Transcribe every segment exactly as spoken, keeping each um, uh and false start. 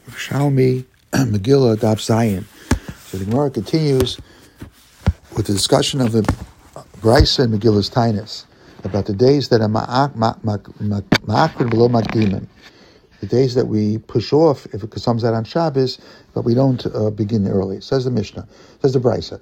Shalmi Megillah Daf Zayin. So the Gemara continues with the discussion of the Brisa and Megillah's Tainus about the days that are ma'akrin below makdimim, the days that we push off if it comes out on Shabbos, but we don't uh, begin early. Says the Mishnah, says the Brisa.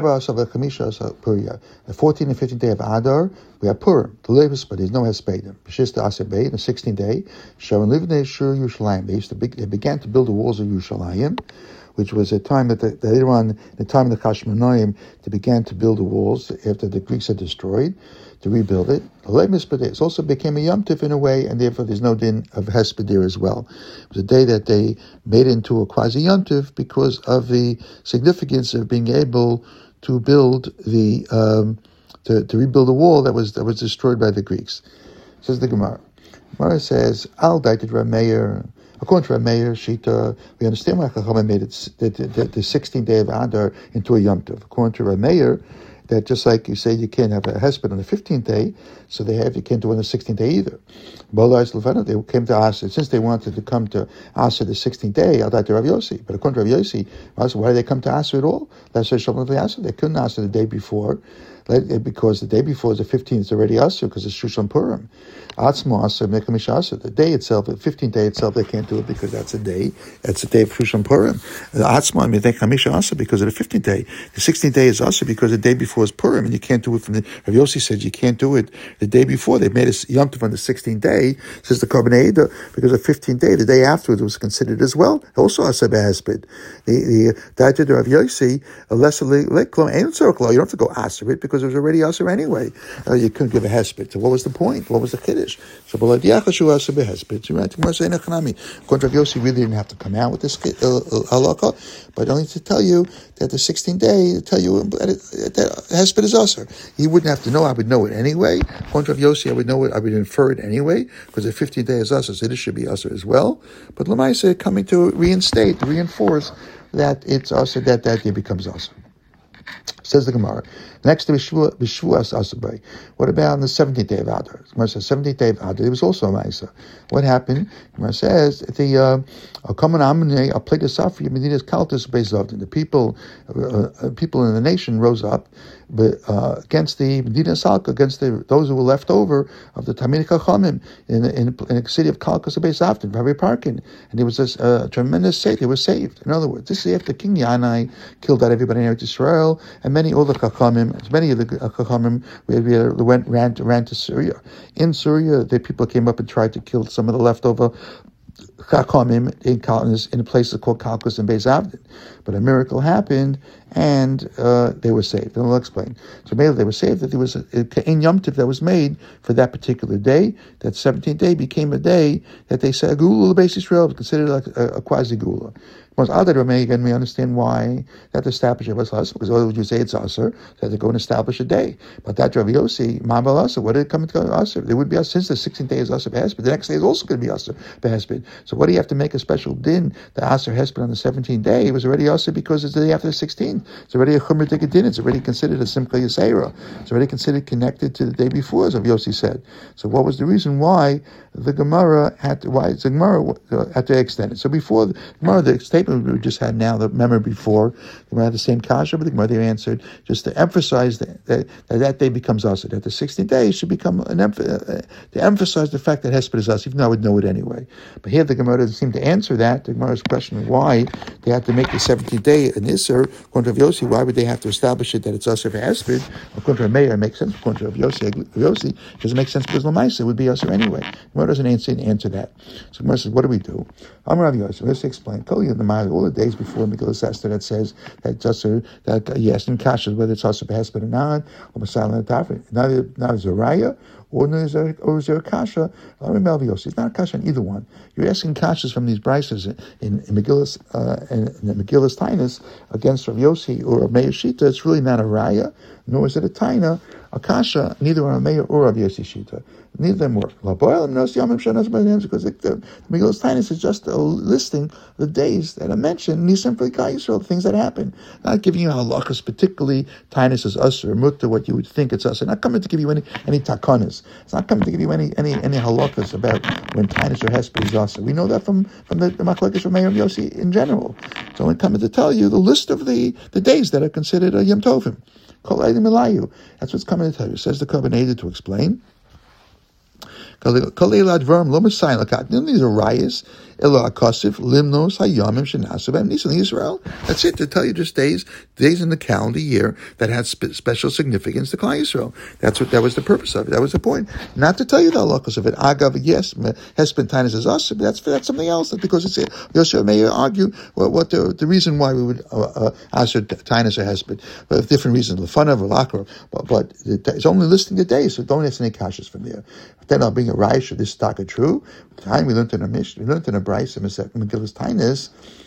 The fourteenth and fifteenth day of Adar, we have Purim, the latest, but there's no Hespedim. B'shista Asabei, the sixteenth day, Sharon Livnei Shur Yerushalayim. They used to be, they began to build the walls of Yerushalayim, which was a time that, the, that later on, the time of the Hashmonaim, they began to build the walls after the Greeks had destroyed, to rebuild it. It also became a Yom Tif in a way, and therefore there's no din of Hespedir as well. It was a day that they made into a quasi Yom Tif because of the significance of being able to build the um, to, to rebuild a wall that was that was destroyed by the Greeks. Says the Gemara. Gemara says, Al Daited Rameir. According to Rameir Shita, we understand why Chachamim made it the, the, the sixteenth day of Adar into a Yom Tov. According to Rameir, that just like you say you can't have a hesped on the fifteenth day, so they have you can't do it on the sixteenth day either. They came to Asa, since they wanted to come to Asa the sixteenth day, I'll die to Rav Yossi. But according to Rav Yossi, why did they come to Asa at all? Let's say they couldn't Asa the day before, because the day before is the fifteenth, it's already Asa because it's Shushan Purim. Atzmo Asa, Mekamish Asa. The day itself, the fifteenth day itself, they can't do it because that's a day. That's a day of Shushan Purim. Atzmo, Mekamish Asa because of the fifteenth day. The sixteenth day is Asa because the day before is Purim, and you can't do it from the. Rav Yossi said you can't do it the day before. They made a Yom Tov on the sixteenth day, says the Korban Eidah, because the fifteenth day, the day afterwards, was considered as well. Also Asa Behesped. The the Daited Rav Yossi, a lesser leklo ain't circle. You don't have to go Asa it because it was already Asa anyway. Uh, you couldn't give a Hesped. So what was the point? What was the Kiddush? So, according to Rav Yossi, really didn't have to come out with this halakha, but only to tell you that the sixteenth day, tell you that Hesped is Aser. He wouldn't have to know. I would know it anyway. According to Rav Yossi, I would know it. I would infer it anyway because the fifteenth day is Aser, so this should be Aser as well. But Lamaisa coming to reinstate, to reinforce that it's Aser, that that day becomes Aser. Says the Gemara. Next to B'Shvuas Asabay. What about on the seventeenth day of Adar? Gemara says seventeenth day of Adar. It was also a Ma'isa. What happened? Gemara says the uh, common Amnei a plague of Safri Medina's Kaltus Beizavdin. The people, uh, people in the nation rose up, but uh, against the Medina Salka, against the, those who were left over of the Talmidei Chachamim in, in, in the city of Kalkas Beizavdin, Rabbi Parkin, and there was this uh, tremendous save. They were saved. In other words, this is after King Yanai killed out everybody in Eretz Israel, and many other Chachamim. As many of the Chachamim went ran to, ran to Syria. In Syria, the people came up and tried to kill some of the leftover Chachamim in, in a place called Kalkus and Beis Avdin. But a miracle happened, and uh, they were saved. And I'll explain. So maybe they were saved that there was a, a Yom Tov that was made for that particular day. That seventeenth day became a day that they said Gula Beis Israel was considered like a, a quasi Gula. Most other again, we understand why that established it was us, because why would you say it's Aser? They had to go and establish a day. But that Rav Yossi, Ma'abal Aser, what did it come to Aser? There would be Aser since the sixteenth day is Aser Behesped, but the next day is also going to be Aser Behesped. So what do you have to make a special din, the Aser Hesped on the seventeenth day? It was already Aser because it's the day after the sixteenth. It's already a Chumr Dik din. It's already considered a Simcha Yisera. It's already considered connected to the day before, as Rav Yossi said. So what was the reason why the Gemara had to, why the Gemara had to extend it? So before the Gemara, the statement we just had now, the memory before, the Gemara had the same kasha, but the Gemara they answered just to emphasize that that, that, that day becomes Asa, that the sixteenth day should become an emph- uh, to emphasize the fact that Hesped is Asa, even though I would know it anyway. But here the Gemara doesn't seem to answer that. The Gemara is questioning why they had to make the seventeenth day an Isser. According to Rav Yossi, why would they have to establish it that it's Asa for Hesped? According to Rav Meir, it makes sense. According to Rav Yossi, Rav Yossi it doesn't make sense because Lamaisa it would be Asa anyway. The Gemara doesn't answer, answer that. So the Gemara says, what do we do? I'm Rav Yossi. Let's explain. All the days before Megillah Esther that says that just that yes in kashas whether it's also Behesped or not, or Masala Tafri. Neither now is a raya or is there or is there a kasha? It's not a kasha on either one. You're asking kashas from these brises in, in Megillah's uh, in, in the Megillah's Tainus against Rav Yossi or Meir Shita. It's really not a raya, nor is it a taina Akasha, neither Rav Meir or Rav Yossi Shita. Neither of them work. Because the, the Megillas Tainus is just a listing of the days that are mentioned, Nisan for Yisrael, things that happen. Not giving you halachas, particularly Tainus is us or Mutta, what you would think it's us. It's not coming to give you any any takanas. It's not coming to give you any any any halachas about when Tainus or Hesped is us. We know that from from the, the Machlekes of Meir and Yossi in general. It's only coming to tell you the list of the, the days that are considered a Yom Tovim. That's what's coming to tell you. Says the Kabbalah to explain. These are rayas. Limnos Hayamim Shenasabem Nisan Israel. That's it. To tell you just days, days in the calendar year that had spe- special significance to Klal Yisrael. That's what that was the purpose of it. That was the point. Not to tell you the halachos of it. Agav, yes, Hesped Tainus is us. But that's that's something else. That's because it's Yosef may argue what, what the the reason why we would uh, uh, ask Tainus or Hesped, but different reasons. Lefanav or Lakar, but but it's only listing the days, so don't ask any kashas from there. But then I'll bring a raish. This is taka true. The time we learned in a Mishnah, we learned in a Brayse Megillas Tainus,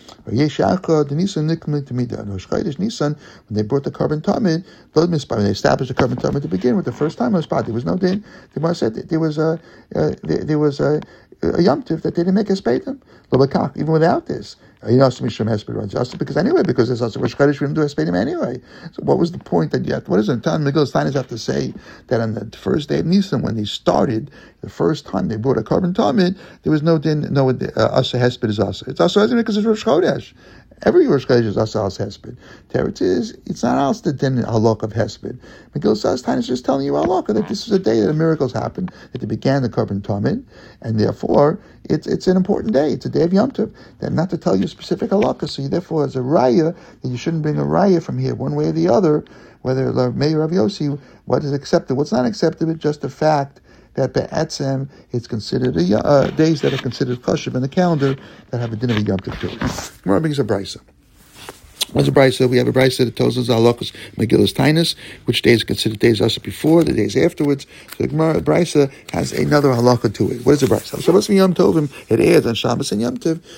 Nisan, when they brought the carbon tamid, when they established the carbon tamid to begin with, the first time on the spot, there was no din. The Gemara said there was a uh, there, there was a, a yom tiv that they didn't make a speitim. Even without this, you know, just because anyway, because there's also Rosh Chodesh, we didn't do a speitim anyway. So what was the point that you have? What does the time Megillas Tainus have to say that on the first day of Nisan, when they started, the first time they brought a carbon tamid, there was no din, no uh, asa hesped is asa. It's also because it's Rosh Chodesh. Every Rosh Chodesh is asa as hesped. Teretz is it's not else the din halach of hesped. Megillas Tainus is just telling you halach that this is a day that the miracles happened, that they began the carbon tamid, and therefore it's it's an important day. It's a day of Yom Tov. That not to tell you specific halakha. So you, therefore, as a raya, that you shouldn't bring a raya from here one way or the other. Whether Rav Meir or Rav Yossi, what is accepted, what's not accepted, is just the fact that be'etzem it's considered a, uh, days that are considered kosher in the calendar that have a din of a Yom Tov to it. Gemara brings a brayse. What's a brayse? We have a brayse that tells us halachos Megillas Tainus, which days are considered days also before, the days afterwards. So the Gemara brayse has another halakha to it. What is a brayse? Shabbos and Yom Tovim, it airs on Shabbos and Yom Tov.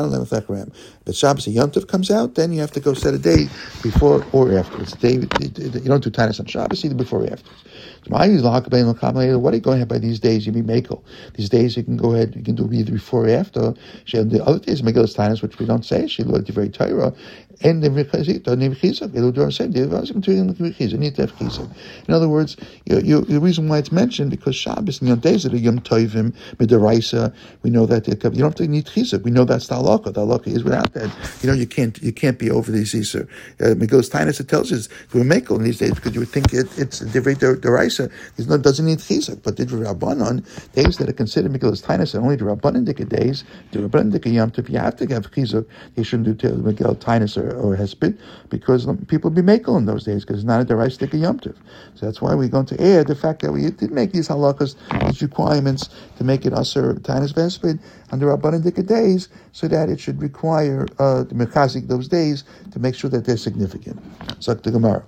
But Shabbos and Yom Tov comes out, then you have to go set a day before or afterwards. Day, you don't do Tainus on Shabbos, either before or afterwards. What are you going to have by these days? You be makel. These days you can go ahead, you can do either before or after. The other days, Megillas Tainus, which we don't say, she learned the very Torah, and the Chizuk, the Chizuk, they do the same. They need to have Chizuk. In other words, you, you, the reason why it's mentioned because Shabbos and Yom days that are Yom Tovim Midaraisa, we know that you don't have to need Chizuk. We know that's the halakha. The halakha is without that. You know, you can't you can't be over these Easter. Uh, Megillas Tainus it tells us to a mekel in these days because you would think it, it's divrei deraisa. There's no doesn't need Chizuk, but the Rabbanon days that are considered Megillas Tainus are only the Rabbanon dika days. The Rabbanon dika Yom Tov you have to have Chizuk. You shouldn't do Megillas Tainus or or hesped, because people be makel in those days, because it's not a derais dika Yom Tov. So that's why we're going to add the fact that we did make these halakas, these requirements to make it aser tainus vesped under Rabbanan dika days, so that it should require uh, the mechazik those days to make sure that they're significant. So the Gemara.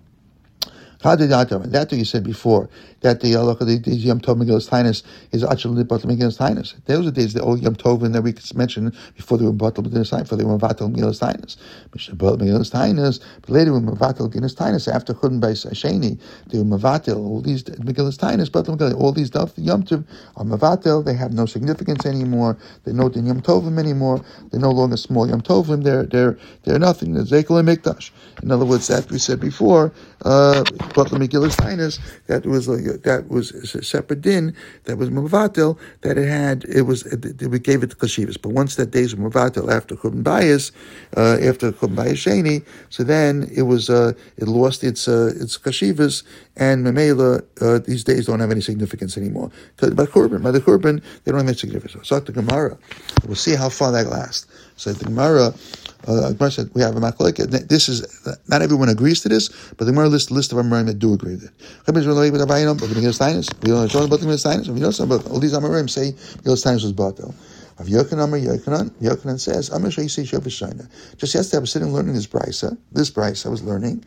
That you said before, that the halacha, the, the Yom Tov Megillas Tainus is actually the Batal Megillas Tainus. Those are the days, the old Yom Tovim that we mentioned before they were Batal Megillas Tainus, before they were Batal Megillas Tainus. Megillas Tainus, but later we were Batal Megillas Tainus, after Chudin by Sheni, they were Mavatil, all these Megillas Tainus, Batal Megillas, all these Yom Tov are Mavatil, they have no significance anymore, they're not in Yom Tovim anymore, they're no longer small Yom Tovim, they're, they're, they're nothing, they're Zekel and Mikdash. In other words, that we said before, uh, but the Megillas Tainus, that was like, that was a separate din, that was Mavatil, that it had, it was, it, we gave it to Kashivas. But once that day's Mavatil after Churban Bayis, uh, after Churban Bayis Sheni, so then it was, uh, it lost its, uh, its Kashivas, and Memela, uh, these days don't have any significance anymore. By Churban, by the Churban, they don't have any significance. So, the Gemara, we'll see how far that lasts. So, the Gemara, Uh, said we have a machlek. This is not everyone agrees to this, but the Gemara list list of Amorim that do agree with it. We don't know about the Megillas Tainus. We don't know about the Megillas Tainus. We know some, but all these Amorim say Megillas Tainus was batel. Of Yochanan, Yochanan, Yochanan says, just yesterday I was sitting learning this brisa. This brisa I was learning.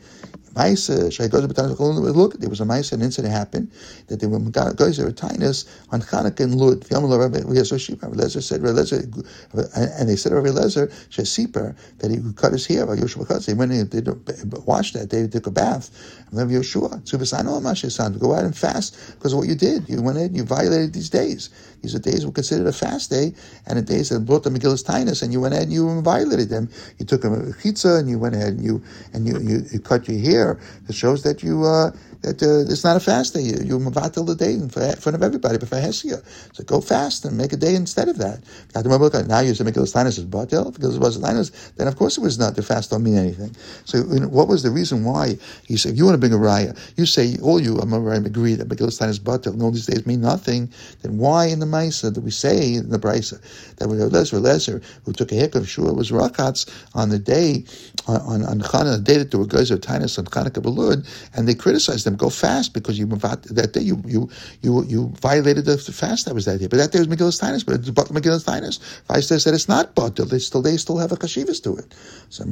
Look, there was a Maisa, an incident happened that they were guys were tinus on Chanukah in Lud. Lezer said, and they said Rabbi Lezer, Shesiper, that he cut his hair. They went in, they washed that, they took a bath. And then Yeshua, to go out and fast because of what you did. You went in, you violated these days. These are days were considered a fast day, and the days that brought the Megillus Tainus, and you went ahead and you violated them. You took a chitza, and you went ahead and you and you, you, you cut your hair. It shows that you uh, that uh, it's not a fast day. You you mavatel the day in front of everybody, but for Hesia. So go fast and make a day instead of that. Now you say Megillus Tainus is batel, because it was Tainus, then of course it was not. The fast don't mean anything. So you know, what was the reason why he said, if you want to bring a raya, you say all you Amoraim agree that Megillus Tainus batel and all these days mean nothing. Then why in the Maisa that we say in the Brisa that we Lezer Lezer who took a hiccup of Shua was rakatz on the day on on, on Chanukah, the day that there were guys of Tainus on Chanukah Belud, and they criticized them, go fast because you that day you you you you violated the fast that was that day. But that day was Megillus Tainus, but it's but Megillus Tainus. Vaisa said it's not batel. They still they still have a kashivas to it. So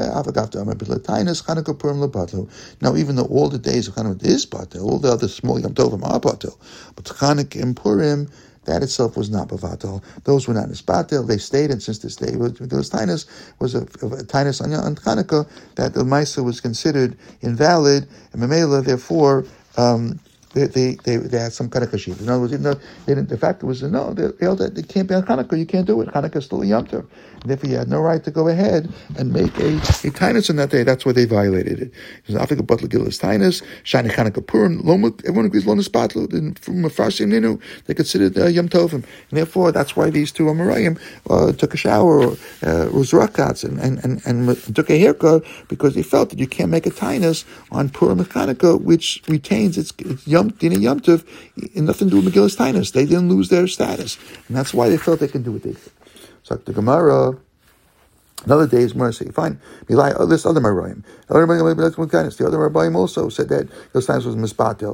now even though all the days of Chanukah is batel, all the other small Yom Tovim are batel, but Chanukah and Purim, that itself was not bavatel. Those were not nisbatel. They stayed, and since this day was Megillus Tainus was a, a Tainus on, on Chanukah, that the Maisa was considered invalid, and Memela therefore um, they, they they they had some kind of kashiv. In other words, even though they didn't, the fact was no, they held that it can't be on Chanukah. You can't do it. Chanukah is still a Yom Tov. And therefore, you had no right to go ahead and make a, a Tainus on that day. That's why they violated it. It was Africa Butler Gillis Tainus, Shani Chanukah Purim, everyone agrees Lonis Batlu, from Mefrashim Ninu, they considered uh, Yom Tovim. And therefore, that's why these two Amoraim uh, took a shower, or uh, was rakatz, and, and, and, and took a haircut, because they felt that you can't make a Tainus on Purim and Chanukah, which retains its, its Yom Dina Yom Tov, and nothing to do with Megillus Tainus. They didn't lose their status. And that's why they felt they can do what they did. So the Gemara, another day is Gemara say, fine, oh, this other Maraim. The other Maraim also said that those times was Misbatel.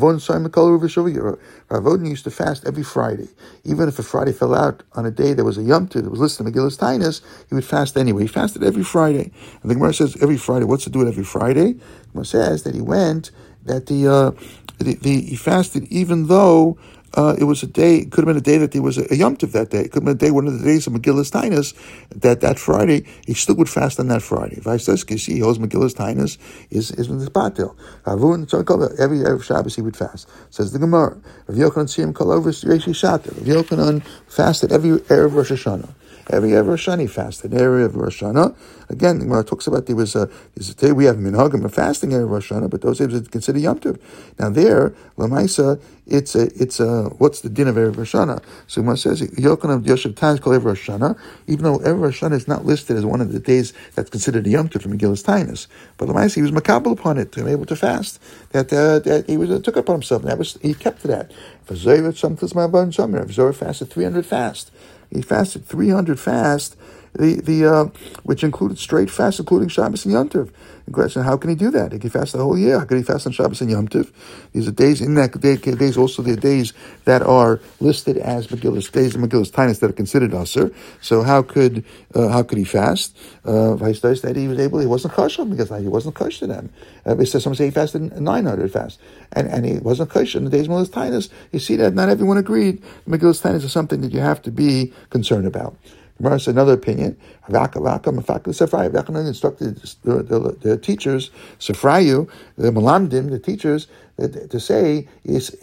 Ravon used to fast every Friday. Even if a Friday fell out on a day that was a Yom Tov, that was listed in Megillus Tainus, he would fast anyway. He fasted every Friday. And the Gemara says every Friday. What's to do with every Friday? The Gemara says that he went, that the, uh, the, the he fasted even though Uh, it was a day, it could have been a day that there was a, a Yom Tov that day. It could have been a day, one of the days of Megillus Tainus, that that Friday, he still would fast on that Friday. Vice versa, he holds Megillus Tainus is is with the Batil. Every every Shabbos he would fast. Says the Gemara, Rav Yochanan Siyam Kol over Reishi Shatter. Rav Yochanan fasted every Erev Rosh Hashanah. Every Erev Rosh Hashanah he fasted. Every Erev Rosh Hashanah. Again, the Gemara talks about there was a, there's a day we have Minhagim of fasting Erev Rosh Hashanah, but those days are considered Yom Tov. Now there, Lamaisa, it's a, it's a, what's the din of Erev Rosh Hashanah? So Gemara says, Yochanan Yoshev Tans called Erev Rosh Hashanah, even though Erev Rosh Hashanah is not listed as one of the days that's considered a Yom Tov from Megillus Tainus, but Lamaisa, he was makabel upon it, to be able to fast, that, uh, that he was, uh, took upon himself, and that was, he kept to that. For Zohar, sometimes my bun, somewhere, Zohar fasted three hundred fast. He fasted three hundred fast, the the uh, which included straight fast, including Shabbos and Yom Tov. The question: how can he do that? He can fast the whole year. How can he fast on Shabbos and Yom Tov? These are days in that day, days also the days that are listed as Megillus days of Megillus Tainus that are considered usher. So how could uh, how could he fast? Uh, Vice versa, that he was able. He wasn't kosher because he wasn't kosher to them. Uh, it says some say he fasted nine hundred fast, and and he wasn't kosher in the days of Megillus Tainus. You see that not everyone agreed. Megillus Tainus is something that you have to be concerned about. Gemara says another opinion. Raka instructed the, the, the teachers, Sefrayu, the Malamdim, the teachers, to say, if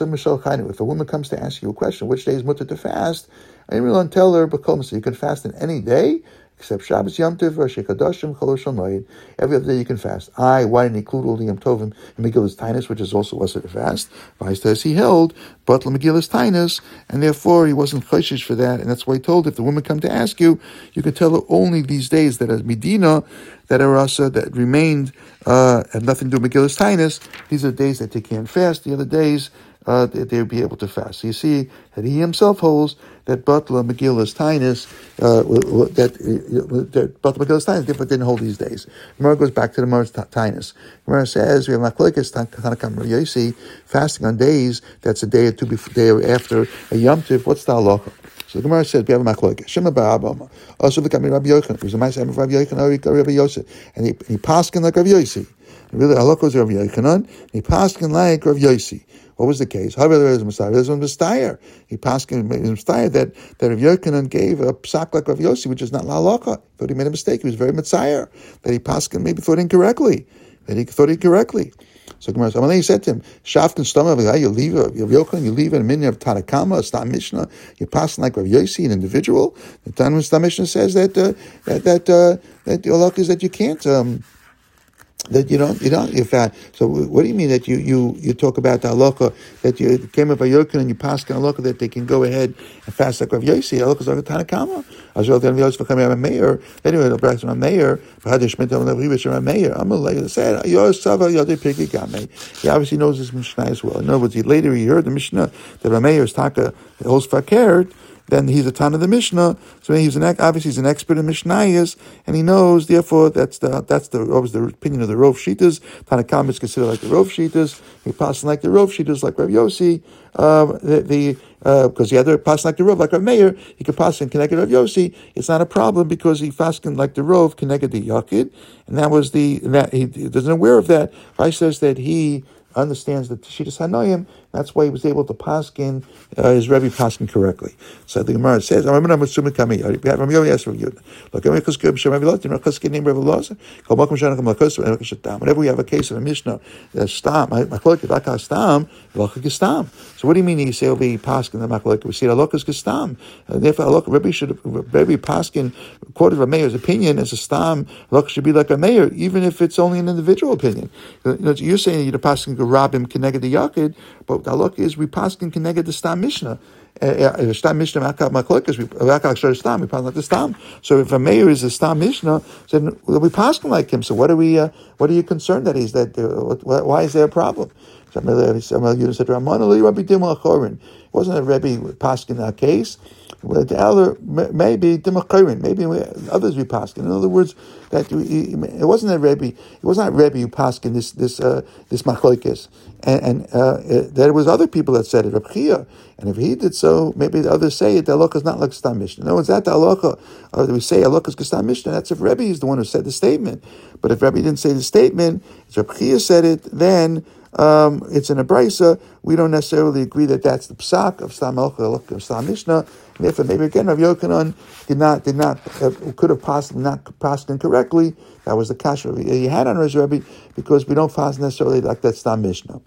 a woman comes to ask you a question, which day is mutter to fast, and tell her, so you can fast in any day, except Shabbos, Yom Tov, Rosh Chodeshim, Cholosh Hamoed. Every other day you can fast. I, why didn't he include all the Yom Tovim in Megillus Tainus, which is also usher to fast? Vice versa, he held, but Megillus Tainus, and therefore he wasn't choshish for that, and that's why he told, if the woman come to ask you, you can tell her only these days that are Medina, that are usher, that remained, uh, had nothing to do with Megillus Tainus. These are days that they can't fast. The other days, uh, they, they would be able to fast. So you see that he himself holds that Butler Megillus Tainus, uh, that uh, that Butler Megillus Tainus didn't hold these days. Gemara goes back to the Gemara Tainus. Gemara says we have Machlokes Tanakam Yosi fasting on days that's a day or two before, day or after a Yom Tov. What's the halacha? So the Gemara says, we have a machlokes. Shema ba'abama. Also, the Rabbi Yochanan. It was a nice of Rabbi Yochanan, Rabbi Yosef. And he, he paskin like Rabbi Yossi. Really, halakha was Rabbi Yochanan. He paskin like Rabbi Yossi. What was the case? He paskin Messiah that that Rabbi Yochanan gave a psak like Rabbi Yossi, which is not halakha. Thought he made a mistake. He was very Messiah. That he paskin maybe thought incorrectly. That he thought incorrectly. So Gemara said, he said to him, Shafkin stomach, you leave a Yochanan, you leave a minyan of Tanakama, a Stam Mishnah, you pass like Rav Yossi, an individual. The Tanakh Stam Mishnah says that uh, that that uh, that the halakha is that you can't. Um, That you don't, you don't, you're fat. So what do you mean that you you, you talk about the halakha that you came up a yokin and you pass the halakha that they can go ahead and fast like Rav Yossi? Halakha is like a Tanakama. As well, then Yosef becoming a mayor. Anyway, the practice of a mayor. But Hadash Shmita when he was a mayor. I'm gonna like say Yosef Yodei Piki Game. He obviously knows his Mishnah as well. In other words, he later he heard the Mishnah that a mayor is taka holds fakert. Then he's a Tan of the Mishnah, so he's an obviously he's an expert in Mishnayos, and he knows. Therefore, that's the that's the always the opinion of the Rov Shitas. Tanakam is considered like the Rov Shitas. He passes like the Rov Shitas, like Rav Yossi. Uh, the the because uh, the other pass like the Rov, like Rav Meir, he could pass and connect Rav Yossi. It's not a problem because he fasted like the Rov, connected the Yakid, and that was the that he, he isn't aware of that. Rai says that he understands the Shitas Hanoim. That's why he was able to paskin uh, his Rebbe paskin correctly. So the Gemara says, "I'm I'm assuming coming. I'm going to you. Look, I'm going to give Shem Revelot. I'm going to name Revelot. Whenever we have a case of a Mishnah, that's stam. My machlokes laka stam, laka stam. So what do you mean? You say it'll be paskin the machlokes? We see laka gestam. Therefore, laka Rebbe should Rebbe paskin quoted Rav Meir's opinion as a stam. Laka should be like a mayor, even if it's only an individual opinion. You know, you're saying you're paskin go rob him connected the yakid, but the halakha is we paskin connected the Stam Mishnah. Uh, Stam Mishnah makak machlokes we makak shor Stam we paskin like the Stam. So if a mayor is a Stam Mishnah, then we paskin like him. So what are we? Uh, what are you concerned that he's that? Uh, what, why is there a problem? It wasn't a Rebbe paskin in that case. Well, the elder maybe Dimachirin, maybe others we paskin. In other words, that it wasn't a Rebbe, it was not Rebbe who paskin this this uh, this machlokes, and, and uh, it, there was other people that said it, Reb Chia, and if he did so, maybe the others say it. The halakha is not like Stam Mishnah. No, it's that the halakha. Or we say halakha is Stam Mishnah. That's if Rebbe is the one who said the statement. But if Rebbe didn't say the statement, if Reb Chia said it, then. Um, it's an abrisa. We don't necessarily agree that that's the psak of Stam Halakha of Stam Mishnah. And therefore, maybe again, Rav Yochanan did not did not uh, could have possibly not passed incorrectly. That was the kasha he had on his Rebbe because we don't pass necessarily like that Stam Mishnah.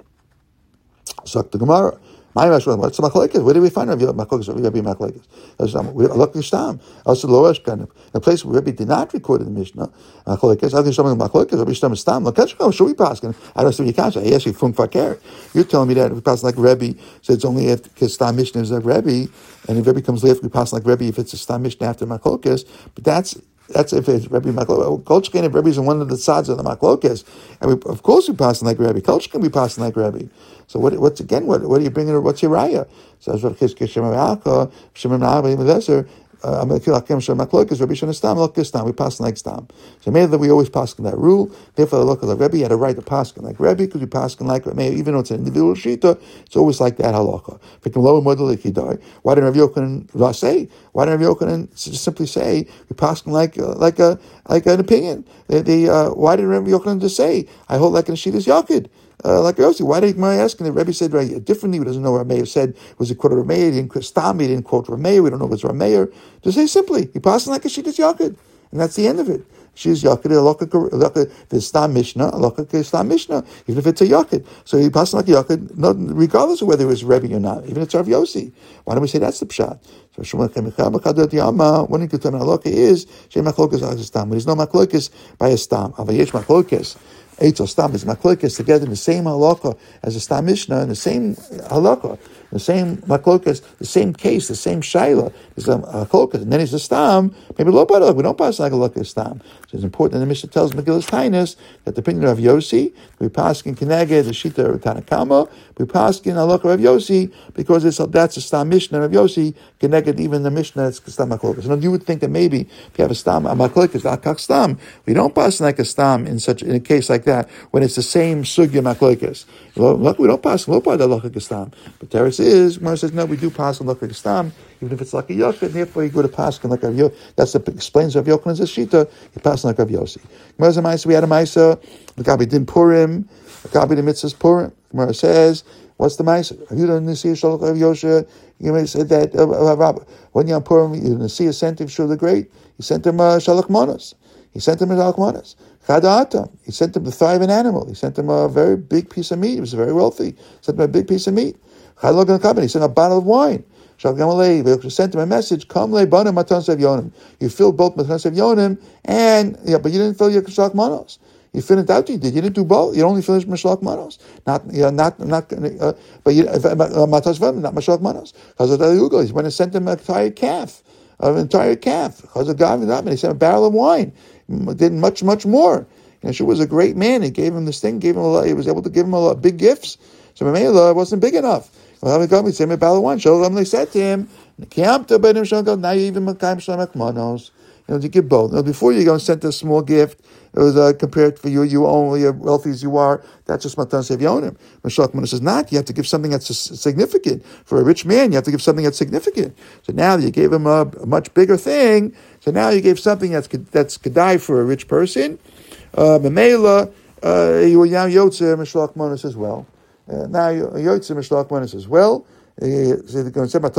So the Gemara. What's the machlokes? Where do we find Rav Machlokes? Rabbi Machlokes. Look at Stam. Also, Loresh kind of a place where Rabbi did not record in the Mishnah. Machlokes. How can someone Machlokes? Rabbi Stam Stam. Look, should we pass? I don't see you can't. He actually fun fakir. You're telling me that if we pass like Rabbi, so it's only if because Stam Mishnah is like Rabbi, and if Rabbi comes later, we pass like Rabbi if it's a Stam Mishnah after Machlokes. But that's. That's if it's Rebbe Machlokes. Kolchkin, if Rebbe's on one of the sides of the Machlokes, and we, of course we passing like Rebbe. Kolchkin we passing like Rebbe. So what? What's again? What? What are you bringing? What's your raya? So as Rav Chizkiah Shemar Alka, Shemar Na'av Yimedeser. I'm going to kill Hakem Shemar Machlokes. Rebbe Shana Stam, Lokes Stam. We pass like Stam. So maybe that we always pass in that rule. Therefore, the look of the Rebbe had a right to pass like Rebbe because we pass like Rebbe. Even though it's an individual shita, it's always like that halacha. Why didn't Rav Yochanan say? Why didn't Rav Yochanan just simply say we pass like uh, like a like an opinion? The, the uh, why didn't Rav Yochanan just say I hold like an shita's yakid? Uh, like Yossi, why did Gemara ask? And the Rebbe said right, differently. He doesn't know what Rameir said. Was it quoted Rameir? He didn't quote Stam. He didn't quote Rameir. We don't know if it's Rameir. Just say simply, he passed like a shittas yakid, and that's the end of it. She's yakid, alaka, the Stam Mishnah, alaka Stam Mishnah, even if it's a yakid. So he passed like a yakid, not regardless of whether it was Rebbe or not. Even if it's Rav Yossi. Why don't we say that's the pshat? So Shmuel Kemicha Yama, one thing to tell halakha is Shem Machlokes as a Stam. But there's no Machlokes by a Stam. Avayesh Machlokes. Eitzel Stam is Machlokes together in the same halakha as the Stam Mishnah, in the same halakha, the same Machlokes, the same case, the same shaila is a Machlokes, and then he's a Stam. Maybe low by we don't pass like a halakha Stam. So it's important that the Mishnah tells Megillas Tainus that the opinion of Yossi, we pass in Keneged, the Shita of Tanakama, we pass in halakha of Yossi because it's that's a Stam Mishnah of Yossi, Keneged even the Mishnah that's Stam Machlokes. And you would think that maybe if you have a Stam, a Machlokes, Akak Stam, we don't pass like a Stam in such in a case like that when it's the same sugya machlokes. Look, we don't pass low by the halakha stam. But Teres is Gemara says no, we do pass halakha stam even if it's like a Yochid, and therefore he go to Paskin like Rav Yossi. That's the explains Rav Yochanan's Shita. He passed like Rav Yossi. Gemara says, we had a Maisa. The Gabi din Purim. The Gabi din Mitzvahs Purim. Gemara says, what's the Maisa? Have you done the Nesiya Shalach Rav Yosha? You may say that uh, uh, when Yom Purim, the Nesiya sent him Shul the Great. He sent him uh, Shalach Monos. He sent him a Shalach Monos. Chada'atam. He sent him the thigh of an animal. He sent him a very big piece of meat. He was very wealthy. He sent him a big piece of meat. Chada'atam company. He sent a bottle of wine. Shalach Gamalei. He sent him a message. Come le banim matan sev yonim. You filled both matan sev yonim and yeah, but you didn't fill your Shalach Monos. You finished out. You did. You didn't do both. You only finished Mashalach Manos. Not, you know, not, not. Uh, but you, Matas Vim, not Mashalach Manos. Chazal Dalyugo. He went and sent him an entire calf, an entire calf. Chazal Gavin, he sent a barrel of wine. Did much, much more. And she was a great man. He gave him this thing. Gave him a lot. He was able to give him a lot big gifts. So Mamela wasn't big enough. Well, he sent him a barrel of wine. Shalom, they said to him, now you even Makayim Shalach Manos. You know, to give both. Now, before you go and send a small gift, it was uh, compared for you, you only as wealthy as you are, that's just Matan Sev Yonim. Mashalach Manos says not. You have to give something that's significant. For a rich man, you have to give something that's significant. So now you gave him a, a much bigger thing. So now you gave something that's that's Kedai for a rich person. Memela, you were now Yotzer Mashalach Manos as well. Uh, now Yotzer Mashalach Manos as well. He was an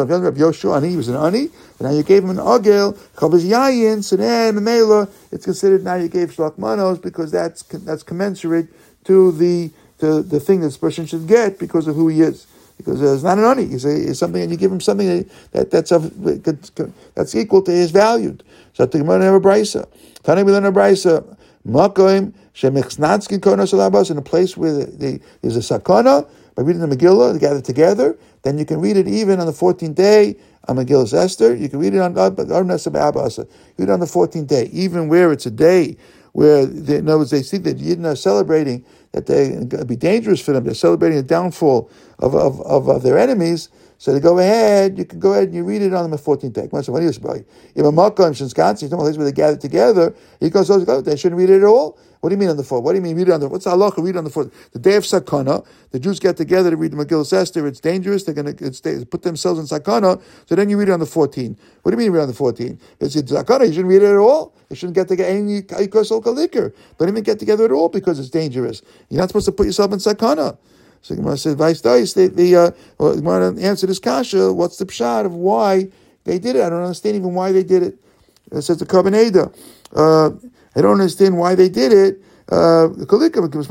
ani, and now you gave him an agel, chavaz yayin, so then memela, it's considered now you gave shalach manos because that's that's commensurate to the to the thing that this person should get because of who he is. Because it's not an ani, it's, a, it's something, and you give him something that, that that's of that's equal to his value. So the Gemara have a brisa. Tani we learn a brisa. Makoim shemichtsnatzkin konos alabas, in a place where the, the, there's a sakana. By reading the Megillah, they gather together, then you can read it even on the fourteenth day on Megillah's Esther. You can read it on read it on the fourteenth day, even where it's a day where they, in other words, they see that Yidden are celebrating that they it'd be dangerous for them. They're celebrating the downfall of of, of, of their enemies. So they go ahead, you can go ahead and you read it on the fourteenth day. What is it? If a Makam Shinskansky, some place where they gather together, he goes, oh, they shouldn't read it at all. What do you mean on the fourth? What do you mean read it on the what's halacha? Read it on the fourth. The day of Sakana, the Jews get together to read the Megillah Esther. It's dangerous. They're going to put themselves in Sakana. So then you read it on the fourteenth. What do you mean read it on the fourteenth? It's Sakana. You shouldn't read it at all. You shouldn't get together. Any liquor. Don't even get together at all because it's dangerous. You're not supposed to put yourself in Sakana. So Gemara says, "Vice dice." The the uh, well, Gemara answered this kasha. What's the pshat of why they did it? I don't understand even why they did it. It says the Kabbaneda. Uh, I don't understand why they did it. Uh, that the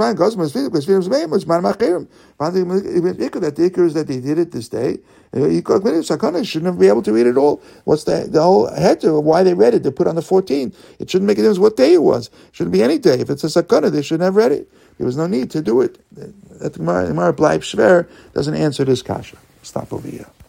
ikr is that they did it this day. You shouldn't be able to read it all. What's the the whole head of why they read it? They put on the fourteenth. It shouldn't make a difference what day it was. It shouldn't be any day. If it's a sakana, they shouldn't have read it. There was no need to do it. That the Gemara Bleib Shver doesn't answer this kasha. Stop over here.